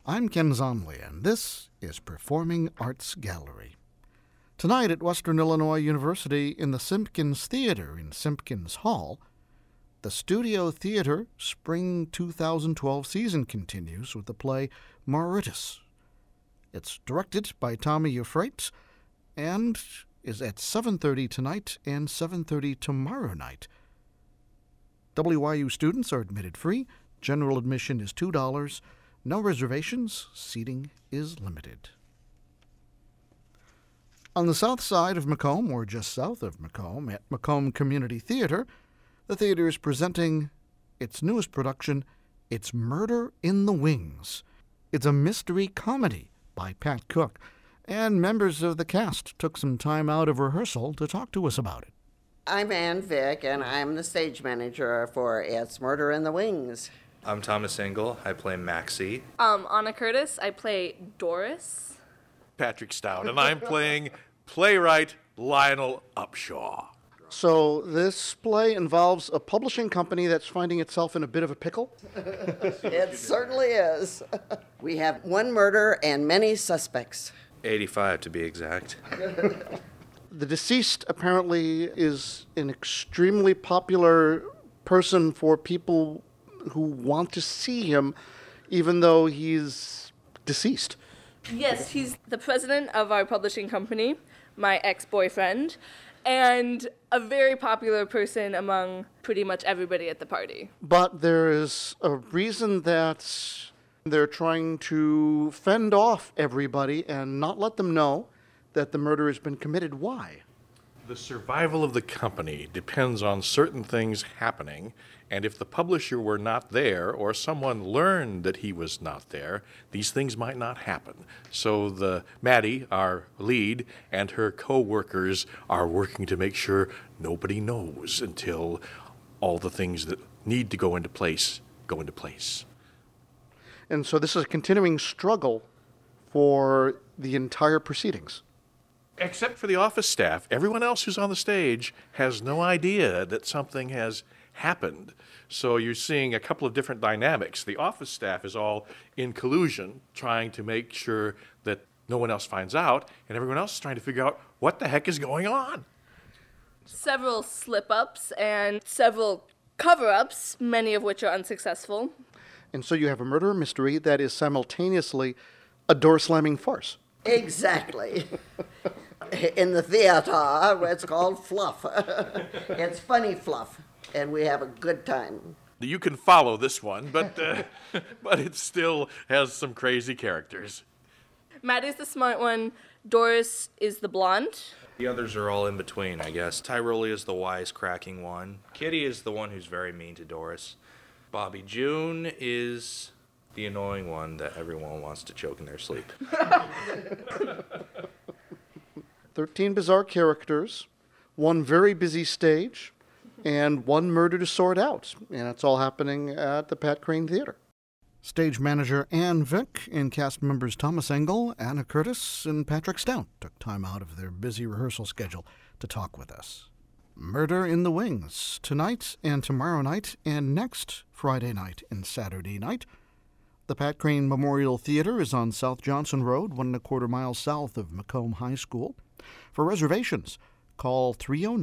I'm Ken Zomley, and this is Performing Arts Gallery. Tonight at Western Illinois University in the Simpkins Theater in Simpkins Hall, the Studio Theater Spring 2012 season continues with the play Mauritius. It's directed by Tommy Euphrates and is at 7:30 tonight and 7:30 tomorrow night. WYU students are admitted free. General admission is $2. No reservations. Seating is limited. On the south side of Macomb, or just south of Macomb, at Macomb Community Theater, the theater is presenting its newest production, It's Murder in the Wings. It's a mystery comedy by Pat Cook, and members of the cast took some time out of rehearsal to talk to us about it. I'm Ann Vick, and I'm the stage manager for It's Murder in the Wings. I'm Thomas Engel. I play Maxie. Anna Curtis. I play Doris. Patrick Stout, and I'm playing playwright Lionel Upshaw. So this play involves a publishing company that's finding itself in a bit of a pickle? It certainly is. We have one murder and many suspects. 85 to be exact. The deceased apparently is an extremely popular person for people who want to see him, even though he's deceased. Yes, he's the president of our publishing company, my ex-boyfriend, and a very popular person among pretty much everybody at the party. But there is a reason that they're trying to fend off everybody and not let them know that the murder has been committed. Why? The survival of the company depends on certain things happening, and if the publisher were not there or someone learned that he was not there, these things might not happen. So Maddie, our lead, and her co-workers are working to make sure nobody knows until all the things that need to go into place go into place. And so this is a continuing struggle for the entire proceedings. Except for the office staff, everyone else who's on the stage has no idea that something has happened. So you're seeing a couple of different dynamics. The office staff is all in collusion, trying to make sure that no one else finds out, and everyone else is trying to figure out what the heck is going on. Several slip-ups and several cover-ups, many of which are unsuccessful. And so you have a murder mystery that is simultaneously a door-slamming farce. Exactly. In the theater, it's called fluff. It's funny fluff, and we have a good time. You can follow this one, but it still has some crazy characters. Maddie's the smart one. Doris is the blonde. The others are all in between, I guess. Tyroli is the wisecracking one. Kitty is the one who's very mean to Doris. Bobby June is the annoying one that everyone wants to choke in their sleep. 13 bizarre characters, one very busy stage, and one murder to sort out. And it's all happening at the Pat Crane Theater. Stage manager Ann Vick and cast members Thomas Engel, Anna Curtis, and Patrick Stout took time out of their busy rehearsal schedule to talk with us. Murder in the Wings, tonight and tomorrow night, and next Friday night and Saturday night. The Pat Crane Memorial Theater is on South Johnson Road, 1¼ miles south of Macomb High School. For reservations, call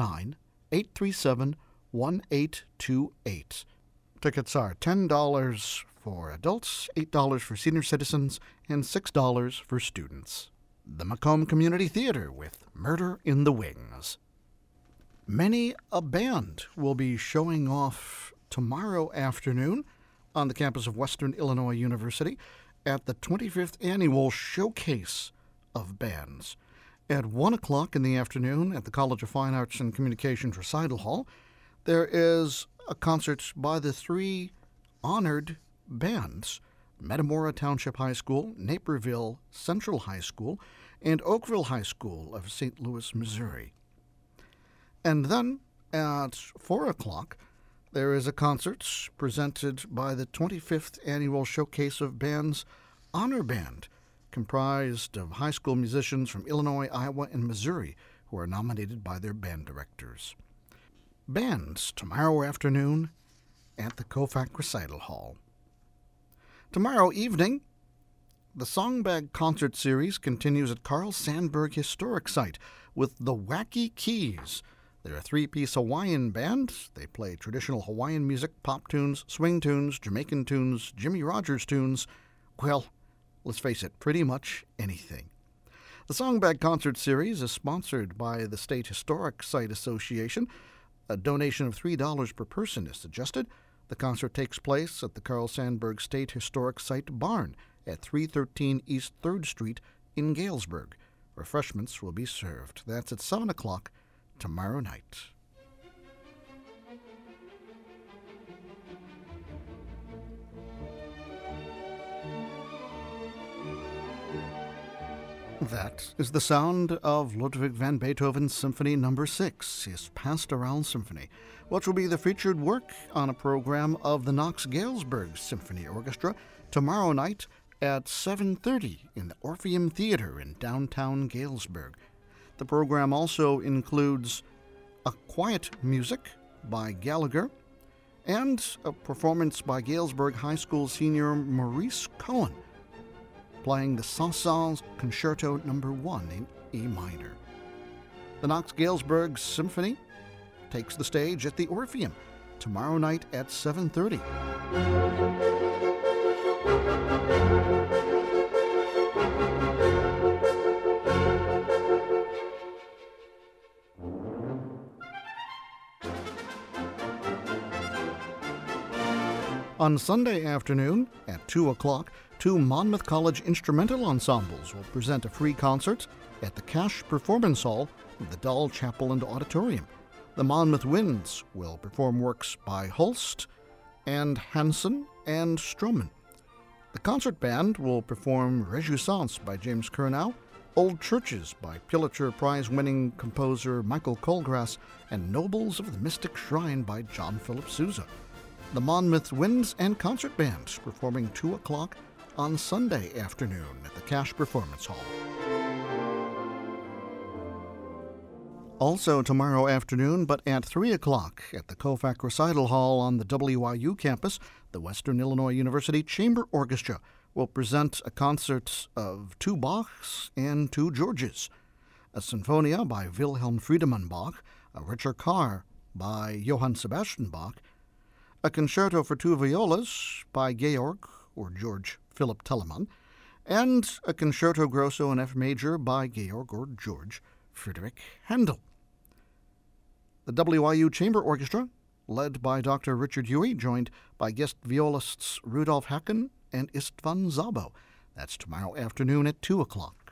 309-837-1828. Tickets are $10 for adults, $8 for senior citizens, and $6 for students. The Macomb Community Theater with Murder in the Wings. Many a band will be showing off tomorrow afternoon on the campus of Western Illinois University at the 25th Annual Showcase of Bands. At 1 o'clock in the afternoon at the College of Fine Arts and Communications Recital Hall, there is a concert by the three honored bands, Metamora Township High School, Naperville Central High School, and Oakville High School of St. Louis, Missouri. And then at 4 o'clock, there is a concert presented by the 25th Annual Showcase of Bands Honor Band, comprised of high school musicians from Illinois, Iowa, and Missouri who are nominated by their band directors. Bands tomorrow afternoon at the Kofac Recital Hall. Tomorrow evening The Songbag Concert Series continues at Carl Sandburg Historic Site with the Wacky Keys. They're a three-piece Hawaiian band. They play traditional Hawaiian music, pop tunes, swing tunes, Jamaican tunes, Jimmy Rogers tunes. Well, let's face it, pretty much anything. The Songbag Concert Series is sponsored by the State Historic Site Association. A donation of $3 per person is suggested. The concert takes place at the Carl Sandburg State Historic Site Barn at 313 East 3rd Street in Galesburg. Refreshments will be served. That's at 7 o'clock tomorrow night. That is the sound of Ludwig van Beethoven's Symphony No. 6, his Pastoral Symphony, which will be the featured work on a program of the Knox Galesburg Symphony Orchestra tomorrow night at 7:30 in the Orpheum Theater in downtown Galesburg. The program also includes a quiet music by Gallagher and a performance by Galesburg High School senior Maurice Cohen, playing the Saint-Saëns Concerto No. 1 in E minor. The Knox Galesburg Symphony takes the stage at the Orpheum tomorrow night at 7:30. On Sunday afternoon at 2 o'clock, two Monmouth College instrumental ensembles will present a free concert at the Cash Performance Hall of the Dull Chapel and Auditorium. The Monmouth Winds will perform works by Holst and Hansen and Stroman. The concert band will perform Rejoissance by James Curnow, Old Churches by Pulitzer Prize-winning composer Michael Colgrass, and Nobles of the Mystic Shrine by John Philip Sousa. The Monmouth Winds and Concert Band performing 2 o'clock on Sunday afternoon at the Cash Performance Hall. Also tomorrow afternoon, but at 3 o'clock at the Koufax Recital Hall on the WIU campus, the Western Illinois University Chamber Orchestra will present a concert of two Bachs and two Georges, a Sinfonia by Wilhelm Friedemann Bach, a Richard Carr by Johann Sebastian Bach, a concerto for two violas by Georg or George Philipp Telemann, and a concerto grosso in F major by Georg or George Friedrich Handel. The WIU Chamber Orchestra, led by Dr. Richard Huey, joined by guest violists Rudolf Hacken and Istvan Szabo. That's tomorrow afternoon at 2 o'clock.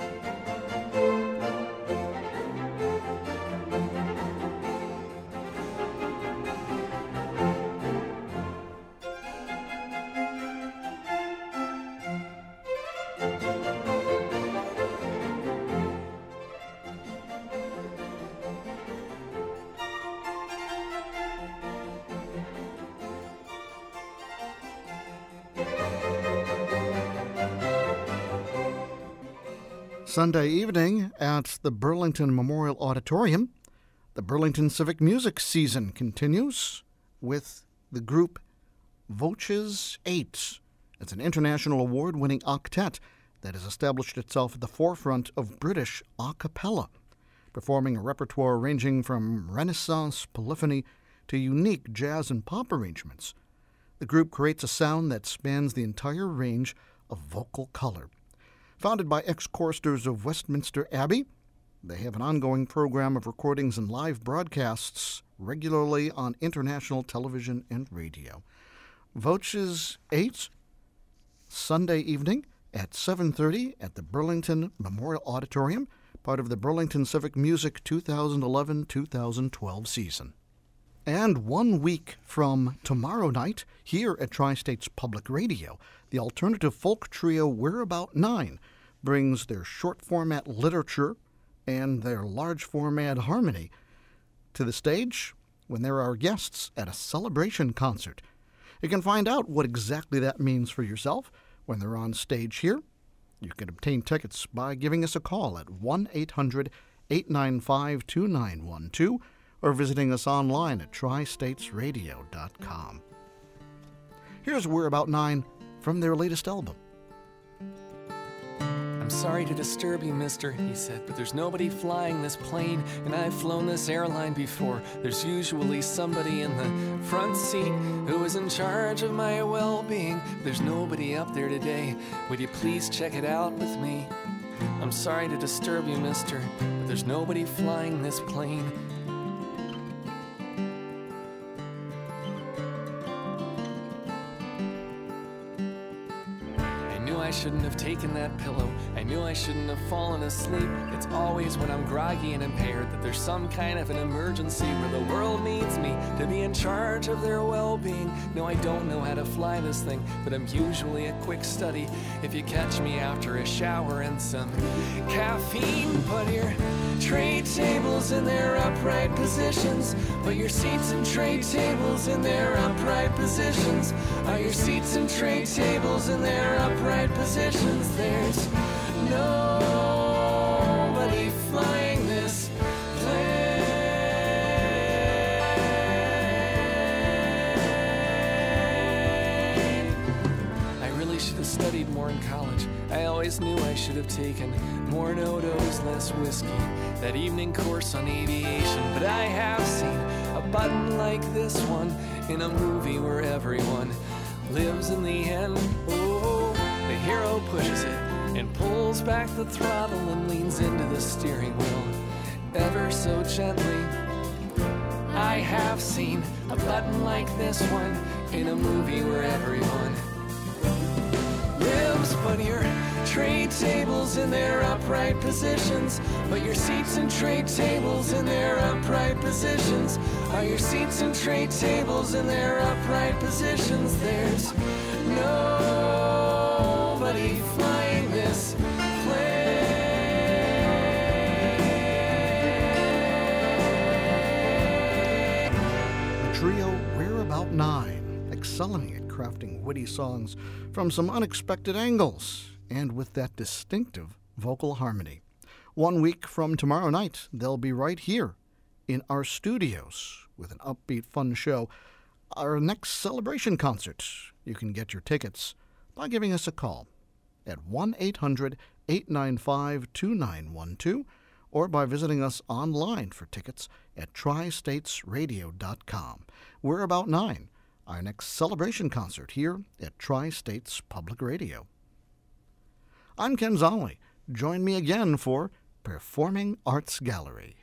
Sunday evening at the Burlington Memorial Auditorium, the Burlington Civic Music season continues with the group Voces 8. It's an international award-winning octet that has established itself at the forefront of British a cappella, performing a repertoire ranging from Renaissance polyphony to unique jazz and pop arrangements. The group creates a sound that spans the entire range of vocal color. Founded by ex-choristers of Westminster Abbey, they have an ongoing program of recordings and live broadcasts regularly on international television and radio. Voces 8, Sunday evening at 7:30 at the Burlington Memorial Auditorium, part of the Burlington Civic Music 2011-2012 season. And 1 week from tomorrow night, here at Tri-States Public Radio, the alternative folk trio We're About 9 brings their short-format literature and their large-format harmony to the stage when there are guests at a celebration concert. You can find out what exactly that means for yourself when they're on stage here. You can obtain tickets by giving us a call at 1-800-895-2912 or visiting us online at tristatesradio.com. Here's We're About 9 from their latest album, I'm sorry to disturb you, mister, he said, but there's nobody flying this plane, and I've flown this airline before. There's usually somebody in the front seat who is in charge of my well-being. There's nobody up there today. Would you please check it out with me? I'm sorry to disturb you, mister, but there's nobody flying this plane. I shouldn't have taken that pillow. I knew I shouldn't have fallen asleep. It's always when I'm groggy and impaired that there's some kind of an emergency where the world needs me to be in charge of their well-being. No, I don't know how to fly this thing, but I'm usually a quick study if you catch me after a shower and some caffeine. Put your tray tables in their upright positions. Put your seats and tray tables in their upright positions. Are your seats and tray tables in their upright positions? There's nobody flying this plane. I really should have studied more in college. I always knew I should have taken more no-dos, less whiskey, that evening course on aviation. But I have seen a button like this one in a movie where everyone lives in the end. Oh, the hero pushes it and pulls back the throttle and leans into the steering wheel ever so gently. I have seen a button like this one in a movie where everyone lives. Put your tray tables in their upright positions. Put your seats and tray tables in their upright positions. Are your seats and tray tables in their upright positions? There's nobody flying this plane. The trio We're About 9, excelling at crafting witty songs from some unexpected angles, and with that distinctive vocal harmony. 1 week from tomorrow night, they'll be right here in our studios with an upbeat, fun show. Our next celebration concert. You can get your tickets by giving us a call at 1-800-895-2912 or by visiting us online for tickets at tristatesradio.com. We're About 9, our next celebration concert here at Tri-States Public Radio. I'm Ken Zolli. Join me again for Performing Arts Gallery.